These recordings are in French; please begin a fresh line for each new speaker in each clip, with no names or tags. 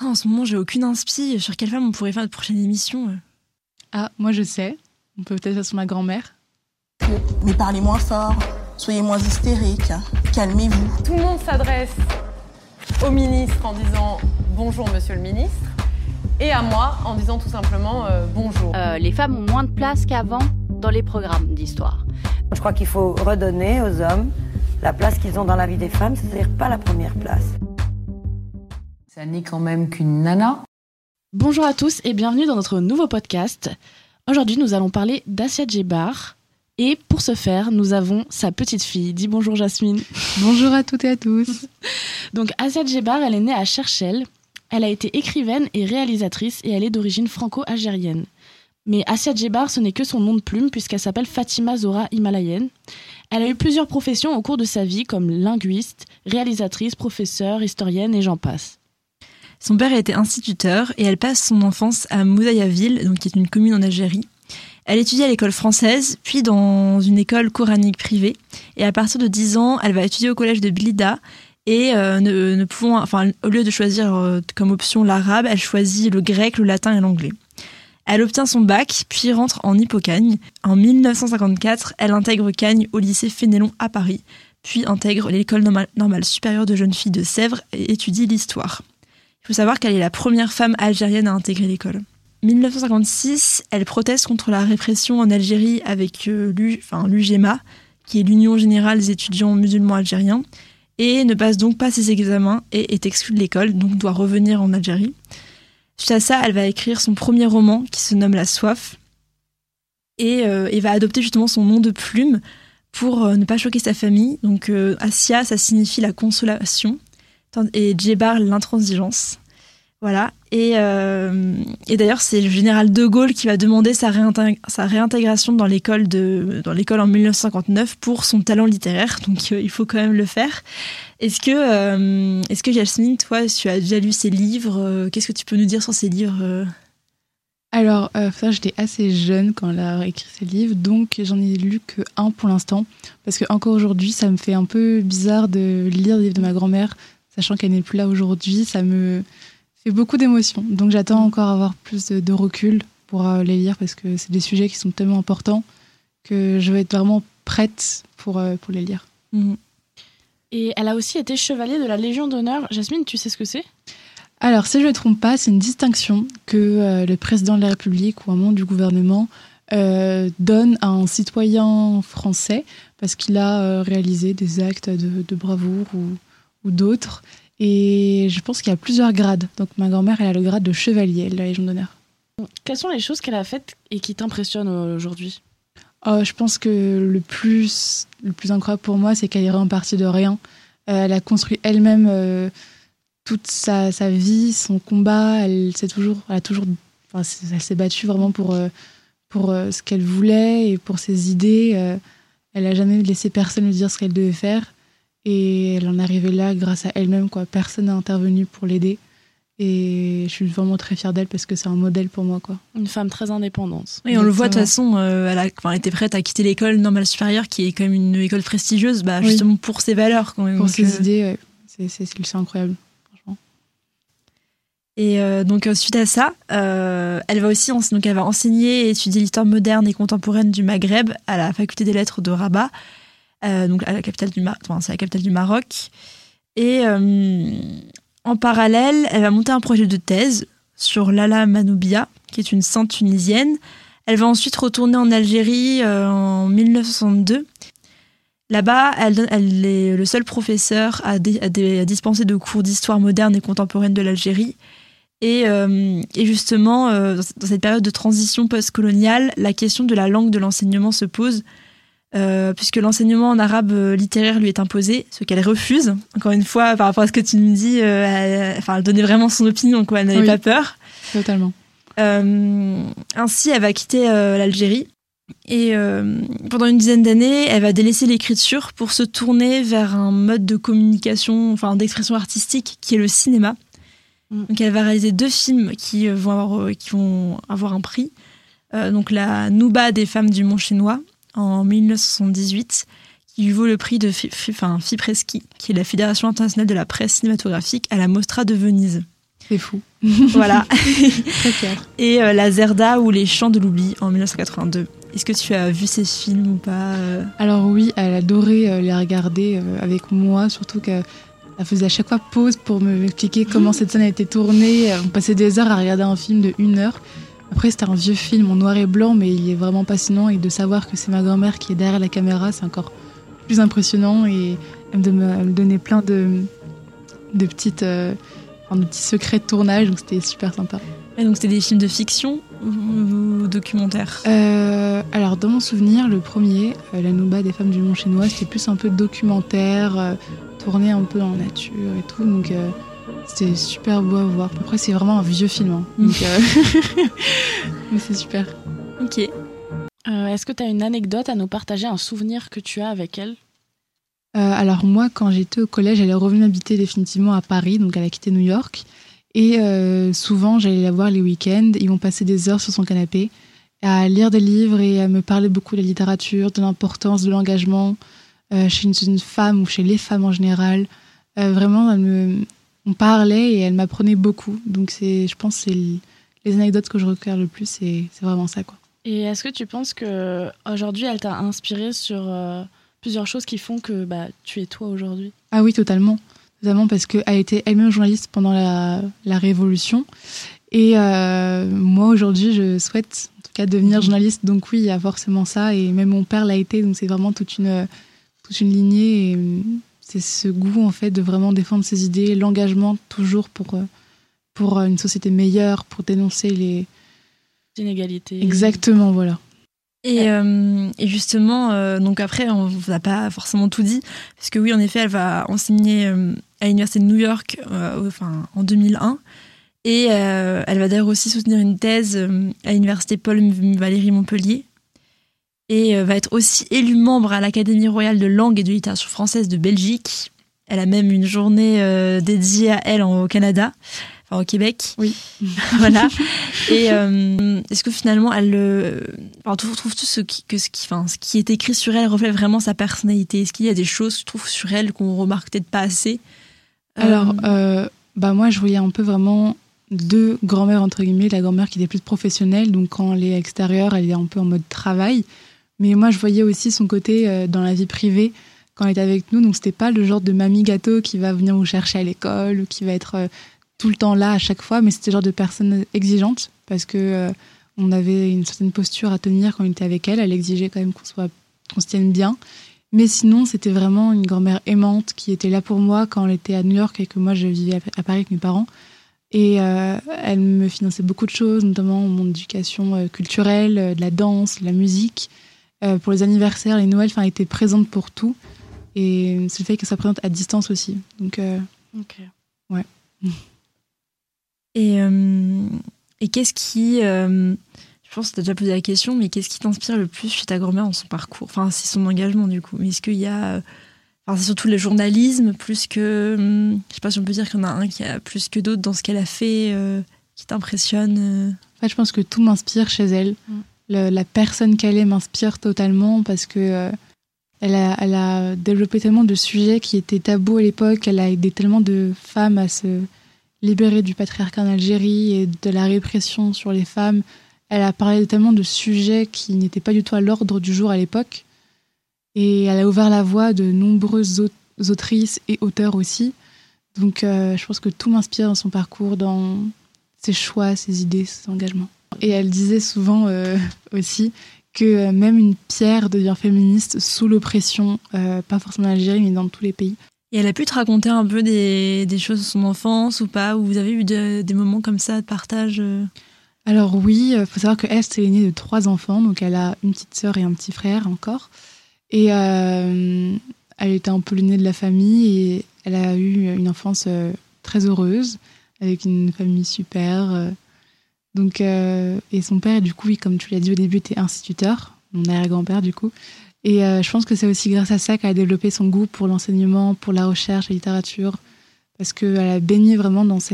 En ce moment, j'ai aucune inspi sur quelle femme on pourrait faire notre prochaine émission.
Ah, moi je sais. On peut peut-être faire sur ma grand-mère.
Mais parlez moins fort, soyez moins hystérique, calmez-vous.
Tout le monde s'adresse au ministre en disant « Bonjour, monsieur le ministre » et à moi en disant tout simplement « Bonjour ».
Les femmes ont moins de place qu'avant dans les programmes d'histoire.
Je crois qu'il faut redonner aux hommes la place qu'ils ont dans la vie des femmes, c'est-à-dire pas la première place.
Ça n'est quand même qu'une nana.
Bonjour à tous et bienvenue dans notre nouveau podcast. Aujourd'hui, nous allons parler d'Assia Djebar. Et pour ce faire, nous avons sa petite fille. Dis bonjour Jasmine.
Bonjour à toutes et à tous.
Donc Assia Djebar, elle est née à Cherchell. Elle a été écrivaine et réalisatrice et elle est d'origine franco-algérienne. Mais Assia Djebar, ce n'est que son nom de plume puisqu'elle s'appelle Fatima Zora Himalayenne. Elle a eu plusieurs professions au cours de sa vie comme linguiste, réalisatrice, professeure, historienne et j'en passe.
Son père était instituteur et elle passe son enfance à Moudayaville, donc qui est une commune en Algérie. Elle étudie à l'école française, puis dans une école coranique privée. Et à partir de 10 ans, elle va étudier au collège de Blida. Et au lieu de choisir comme option l'arabe, elle choisit le grec, le latin et l'anglais. Elle obtient son bac, puis rentre en Hippocagne. En 1954, elle intègre Cagnes au lycée Fénélon à Paris, puis intègre l'école normale supérieure de jeunes filles de Sèvres et étudie l'histoire. Il faut savoir qu'elle est la première femme algérienne à intégrer l'école. En 1956, elle proteste contre la répression en Algérie avec l'UGMA, qui est l'Union Générale des étudiants musulmans algériens, et ne passe donc pas ses examens et est exclue de l'école, donc doit revenir en Algérie. Suite à ça, elle va écrire son premier roman qui se nomme La Soif, et va adopter justement son nom de plume pour ne pas choquer sa famille. Donc Assia, ça signifie la consolation, et Djebar, l'intransigeance. Voilà. Et d'ailleurs, c'est le général de Gaulle qui va demander sa réintégration dans l'école en 1959 pour son talent littéraire. Donc, il faut quand même le faire. Est-ce que Jasmine, toi, tu as déjà lu ses livres ? Qu'est-ce que tu peux nous dire sur ses livres ?
Alors, j'étais assez jeune quand elle a écrit ses livres, donc j'en ai lu qu'un pour l'instant. Parce qu'encore aujourd'hui, ça me fait un peu bizarre de lire les livres de ma grand-mère, sachant qu'elle n'est plus là aujourd'hui. Ça me fait beaucoup d'émotions. Donc j'attends encore avoir plus de recul pour les lire parce que c'est des sujets qui sont tellement importants que je vais être vraiment prête pour les lire.
Mmh. Et elle a aussi été chevalier de la Légion d'honneur. Jasmine, tu sais ce que c'est ?
Alors, si je ne me trompe pas, c'est une distinction que le président de la République ou un membre du gouvernement donne à un citoyen français parce qu'il a réalisé des actes de bravoure ou d'autres. Et je pense qu'il y a plusieurs grades. Donc ma grand-mère, elle a le grade de chevalier de la Légion d'honneur.
Quelles sont les choses qu'elle a faites et qui t'impressionnent aujourd'hui ?
Je pense que le plus incroyable pour moi, c'est qu'elle est répartie de rien. Elle a construit elle-même toute sa vie, son combat. Elle s'est battue vraiment pour ce qu'elle voulait et pour ses idées. Elle n'a jamais laissé personne lui dire ce qu'elle devait faire. Et elle en est arrivée là grâce à elle-même, quoi. Personne n'a intervenu pour l'aider. Et je suis vraiment très fière d'elle parce que c'est un modèle pour moi, quoi.
Une femme très indépendante.
Oui, on le voit de toute façon, elle était prête à quitter l'école normale supérieure, qui est quand même une école prestigieuse, justement pour ses valeurs. Quand même.
Pour ses idées, ouais. C'est incroyable, franchement.
Et donc suite à ça, elle va aussi elle va enseigner et étudier l'histoire moderne et contemporaine du Maghreb à la faculté des lettres de Rabat. Donc c'est la capitale du Maroc. Et en parallèle, elle va monter un projet de thèse sur Lala Manoubia, qui est une sainte tunisienne. Elle va ensuite retourner en Algérie en 1962. Là-bas, elle est le seul professeur à dispenser de cours d'histoire moderne et contemporaine de l'Algérie. Et justement, dans cette période de transition post-coloniale, la question de la langue de l'enseignement se pose, puisque l'enseignement en arabe littéraire lui est imposé, ce qu'elle refuse. Encore une fois, par rapport à ce que tu me dis, elle donnait vraiment son opinion, quoi. Elle n'avait pas peur.
Totalement.
Ainsi, elle va quitter l'Algérie. Et pendant une dizaine d'années, elle va délaisser l'écriture pour se tourner vers un mode de communication, d'expression artistique, qui est le cinéma. Donc elle va réaliser 2 films qui vont avoir un prix. Donc la Nouba des femmes du Mont Chinois, en 1978, qui lui vaut le prix de FIPRESCI, qui est la Fédération internationale de la presse cinématographique, à la Mostra de Venise.
C'est fou.
Voilà.
Très fière.
Et La Zerda ou Les Chants de l'oubli en 1982. Est-ce que tu as vu ces films ou pas
Alors oui, elle adorait les regarder avec moi, surtout qu'elle faisait à chaque fois pause pour m'expliquer comment cette scène a été tournée. On passait des heures à regarder un film de 1 heure. Après, c'était un vieux film en noir et blanc, mais il est vraiment passionnant. Et de savoir que c'est ma grand-mère qui est derrière la caméra, c'est encore plus impressionnant. Et elle me donnait plein de petits secrets de tournage, donc c'était super sympa.
Et donc c'était des films de fiction ou documentaires
Alors dans mon souvenir, le premier, La Nouba des femmes du Mont Chinois, c'était plus un peu documentaire, tourné un peu en nature et tout, donc c'était super beau à voir. Après c'est vraiment un vieux film, hein, donc mais c'est super.
Ok.
Est-ce que tu as une anecdote à nous partager, un souvenir que tu as avec elle?
Alors moi, quand j'étais au collège, elle est revenue habiter définitivement à Paris, donc elle a quitté New York. Et souvent, j'allais la voir les week-ends. Ils vont passer des heures sur son canapé à lire des livres et à me parler beaucoup de la littérature, de l'importance de l'engagement chez une femme ou chez les femmes en général. Vraiment, on parlait et elle m'apprenait beaucoup. Donc je pense que c'est les anecdotes que je recueille le plus, c'est vraiment ça, quoi.
Et est-ce que tu penses qu'aujourd'hui, elle t'a inspiré sur plusieurs choses qui font que tu es toi aujourd'hui?
Ah oui, totalement. Notamment parce qu'elle était elle-même journaliste pendant la Révolution. Et moi, aujourd'hui, je souhaite en tout cas devenir journaliste. Donc oui, il y a forcément ça. Et même mon père l'a été. Donc c'est vraiment toute une lignée. Et c'est ce goût, en fait, de vraiment défendre ses idées, l'engagement toujours pour une société meilleure, pour dénoncer les
inégalités.
Exactement, voilà.
Et justement, donc après, on vous a pas forcément tout dit, parce que oui, en effet, elle va enseigner à l'université de New York en 2001, et elle va d'ailleurs aussi soutenir une thèse à l'université Paul Valéry Montpellier, et va être aussi élue membre à l'Académie royale de langue et de littérature française de Belgique. Elle a même une journée dédiée à elle au Canada. Au Québec.
Oui.
Voilà. Et est-ce que finalement, trouves-tu ce qui est écrit sur elle reflète vraiment sa personnalité? Est-ce qu'il y a des choses, tu trouves, sur elle qu'on remarque peut-être pas assez?
Alors, moi, je voyais un peu vraiment 2 grand-mères, entre guillemets. La grand-mère qui était plus professionnelle, donc quand elle est extérieure, elle est un peu en mode travail. Mais moi, je voyais aussi son côté dans la vie privée, quand elle était avec nous. Donc, c'était pas le genre de mamie gâteau qui va venir vous chercher à l'école ou qui va être tout le temps là à chaque fois, mais c'était le genre de personne exigeante parce que on avait une certaine posture à tenir quand on était avec elle. Elle exigeait quand même qu'on se tienne bien. Mais sinon, c'était vraiment une grand-mère aimante qui était là pour moi quand elle était à New York et que moi, je vivais à Paris avec mes parents. Et elle me finançait beaucoup de choses, notamment mon éducation culturelle, de la danse, de la musique. Pour les anniversaires, les Noëls, elle était présente pour tout. Et c'est le fait qu'elle soit présente à distance aussi. Donc,
ok.
Ouais.
Et qu'est-ce qui... je pense que tu as déjà posé la question, mais qu'est-ce qui t'inspire le plus chez ta grand-mère dans son parcours? Enfin, c'est son engagement, du coup. Mais est-ce qu'il y a... c'est surtout le journalisme, plus que... je sais pas si on peut dire qu'il y en a un qui a plus que d'autres dans ce qu'elle a fait, qui t'impressionne.
En fait, je pense que tout m'inspire chez elle. La personne qu'elle est m'inspire totalement parce que elle a développé tellement de sujets qui étaient tabous à l'époque. Elle a aidé tellement de femmes à se libérer du patriarcat en Algérie et de la répression sur les femmes. Elle a parlé tellement de sujets qui n'étaient pas du tout à l'ordre du jour à l'époque. Et elle a ouvert la voie de nombreuses autrices et auteurs aussi. Donc je pense que tout m'inspire dans son parcours, dans ses choix, ses idées, ses engagements. Et elle disait souvent aussi que même une pierre devient féministe sous l'oppression, pas forcément en Algérie, mais dans tous les pays.
Et elle a pu te raconter un peu des choses de son enfance ou pas? Ou vous avez eu des moments comme ça de partage?
Alors oui, il faut savoir qu'elle, c'est l'aînée de 3 enfants, donc elle a une petite sœur et un petit frère encore. Et elle était un peu l'aînée de la famille et elle a eu une enfance très heureuse, avec une famille super. Donc, et son père, du coup, comme tu l'as dit au début, était instituteur, mon arrière-grand-père du coup. Et je pense que c'est aussi grâce à ça qu'elle a développé son goût pour l'enseignement, pour la recherche, la littérature, parce qu'elle a baigné vraiment dans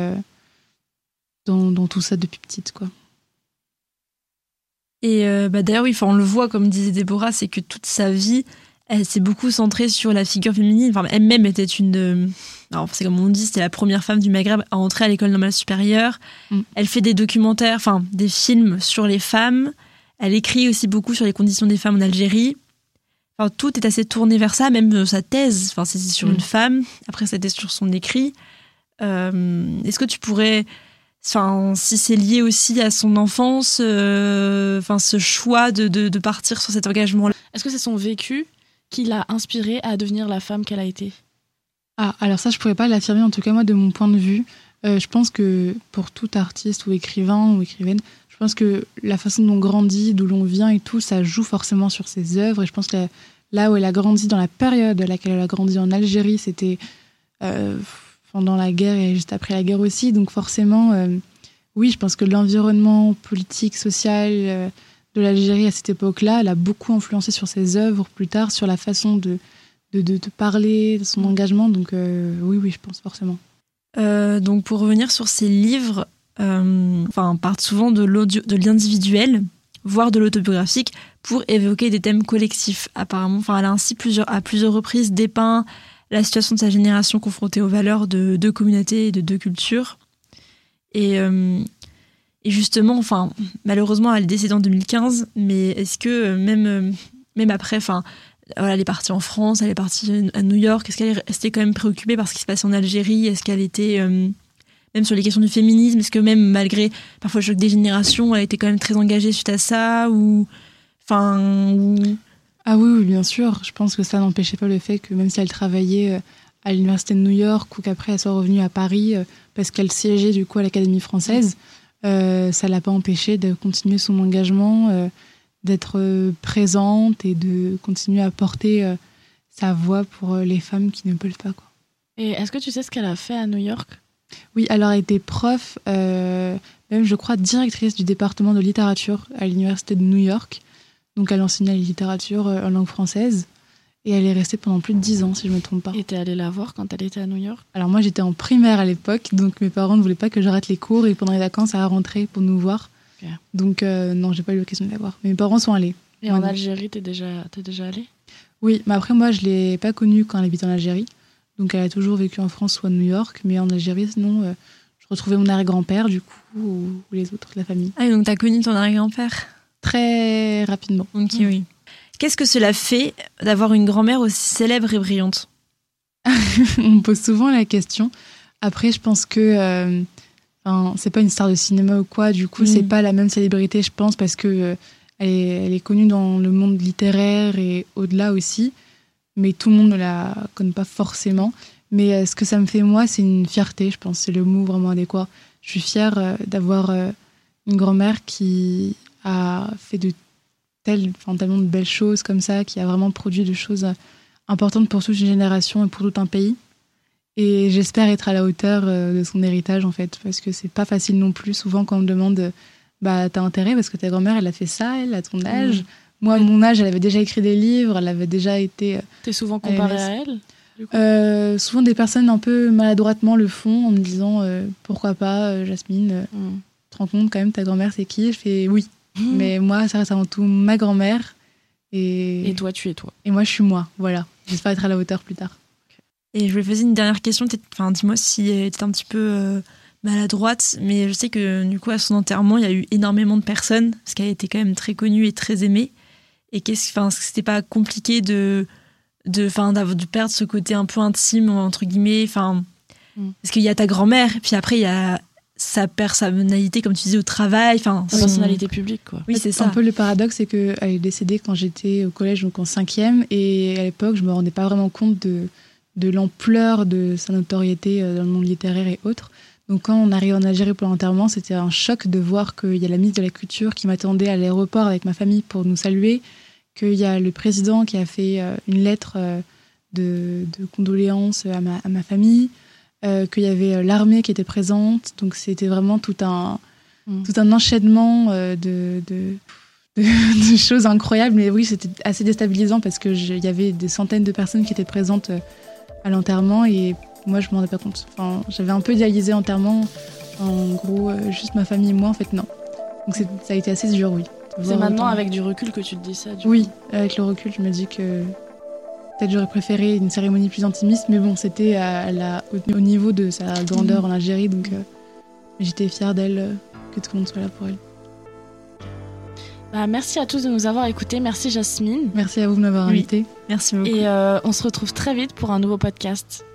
dans tout ça depuis petite, quoi.
Et d'ailleurs, oui, on le voit, comme disait Déborah, c'est que toute sa vie, elle s'est beaucoup centrée sur la figure féminine. Enfin, elle-même était alors, c'est comme on dit, c'était la première femme du Maghreb à entrer à l'école normale supérieure. Elle fait des documentaires, des films sur les femmes. Elle écrit aussi beaucoup sur les conditions des femmes en Algérie. Enfin, tout est assez tourné vers ça, même sa thèse. Enfin, c'était sur une femme. Après, c'était sur son écrit. Est-ce que tu pourrais, si c'est lié aussi à son enfance, ce choix de partir sur cet engagement-là?
Est-ce que c'est son vécu qui l'a inspirée à devenir la femme qu'elle a été?
Ah, alors ça, je pourrais pas l'affirmer, en tout cas, moi, de mon point de vue. Je pense que pour tout artiste ou écrivain ou écrivaine, je pense que la façon dont on grandit, d'où l'on vient et tout, ça joue forcément sur ses œuvres. Et je pense que là où elle a grandi, dans la période à laquelle elle a grandi en Algérie, c'était pendant la guerre et juste après la guerre aussi. Donc forcément, oui, je pense que l'environnement politique, social de l'Algérie à cette époque-là, elle a beaucoup influencé sur ses œuvres plus tard, sur la façon de parler, de son engagement. Donc oui, je pense forcément.
Donc pour revenir sur ses livres, partent souvent de l'individuel, voire de l'autobiographique, pour évoquer des thèmes collectifs. Apparemment, elle a ainsi à plusieurs reprises dépeint la situation de sa génération confrontée aux valeurs de deux communautés et de deux cultures. Et justement, malheureusement, elle est décédée en 2015, mais est-ce que même après, elle est partie en France, elle est partie à New York, est-ce qu'elle est restée quand même préoccupée par ce qui se passait en Algérie? Est-ce qu'elle était, même sur les questions du féminisme, est-ce que même malgré parfois le choc des générations, elle était quand même très engagée suite à ça
Ah oui, bien sûr. Je pense que ça n'empêchait pas le fait que même si elle travaillait à l'université de New York ou qu'après elle soit revenue à Paris parce qu'elle siégeait du coup à l'Académie française, ça l'a pas empêché de continuer son engagement, d'être présente et de continuer à porter sa voix pour les femmes qui ne peuvent pas, quoi.
Et est-ce que tu sais ce qu'elle a fait à New York?
Oui, alors elle était prof, même je crois directrice du département de littérature à l'université de New York. Donc elle enseignait la littérature en langue française et elle est restée pendant plus de 10 ans, si je ne me trompe pas.
Et t'es allée la voir quand elle était à New York?
Alors moi j'étais en primaire à l'époque, donc mes parents ne voulaient pas que j'arrête les cours et pendant les vacances elle a rentré pour nous voir. Okay. Donc non, j'ai pas eu l'occasion de la voir. Mais mes parents sont allés.
Et en Algérie, t'es déjà allée?
Oui, mais après moi je l'ai pas connue quand elle habitait en Algérie. Donc elle a toujours vécu en France ou à New York, mais en Algérie sinon je retrouvais mon arrière-grand-père du coup ou les autres de la famille.
Ah, donc t'as connu ton arrière-grand-père?
Très rapidement.
Ok, oui. Qu'est-ce que cela fait d'avoir une grand-mère aussi célèbre et brillante?
On me pose souvent la question. Après, je pense que c'est pas une star de cinéma ou quoi. Du coup, c'est pas la même célébrité, je pense, parce que elle est connue dans le monde littéraire et au-delà aussi. Mais tout le monde ne la connaît pas forcément. Mais ce que ça me fait, moi, c'est une fierté, je pense. C'est le mot vraiment adéquat. Je suis fière d'avoir une grand-mère qui a fait tellement de belles choses comme ça, qui a vraiment produit des choses importantes pour toute une génération et pour tout un pays. Et j'espère être à la hauteur de son héritage, en fait, parce que c'est pas facile non plus. Souvent, quand on me demande t'as intérêt parce que ta grand-mère, elle a fait ça, elle a ton âge. Moi, à mon âge, elle avait déjà écrit des livres, elle avait déjà été...
T'es souvent comparée à elle?
Souvent, des personnes un peu maladroitement le font en me disant pourquoi pas, Jasmine, tu te rends compte quand même, ta grand-mère, c'est qui? Je fais oui. Mais moi, ça reste avant tout ma grand-mère.
Et toi, tu es toi.
Et moi, je suis moi, voilà. J'espère être à la hauteur plus tard.
Et je vais poser une dernière question. Dis-moi si elle était un petit peu maladroite, mais je sais que du coup, à son enterrement, il y a eu énormément de personnes, parce qu'elle était quand même très connue et très aimée. Et c'était pas compliqué de perdre ce côté un peu intime, entre guillemets. Parce qu'il y a ta grand-mère, puis après, il y a sa personnalité, comme tu disais, au travail.
Sa personnalité publique, quoi.
Oui, c'est ça.
Un peu le paradoxe, c'est qu'elle est décédée quand j'étais au collège, donc en 5e. Et à l'époque, je me rendais pas vraiment compte de l'ampleur de sa notoriété dans le monde littéraire et autres. Donc quand on arrive en Algérie pour l'enterrement, c'était un choc de voir qu'il y a la ministre de la Culture qui m'attendait à l'aéroport avec ma famille pour nous saluer, qu'il y a le président qui a fait une lettre de condoléances à ma famille, qu'il y avait l'armée qui était présente. Donc c'était vraiment tout un enchaînement de choses incroyables. Mais oui, c'était assez déstabilisant parce qu'il y avait des centaines de personnes qui étaient présentes à l'enterrement et moi, je ne m'en rendais pas compte. J'avais un peu idéalisé l'enterrement. En gros, juste ma famille et moi, en fait, non. Donc ça a été assez dur, oui.
C'est maintenant avec du recul que tu te dis ça,
Oui, avec le recul, je me dis que Peut-être j'aurais préféré une cérémonie plus intimiste, mais bon, c'était au niveau de sa grandeur en Algérie, donc j'étais fière d'elle, que tout le monde soit là pour elle.
Merci à tous de nous avoir écoutés. Merci Jasmine.
Merci à vous de m'avoir invitée.
Merci beaucoup.
Et on se retrouve très vite pour un nouveau podcast.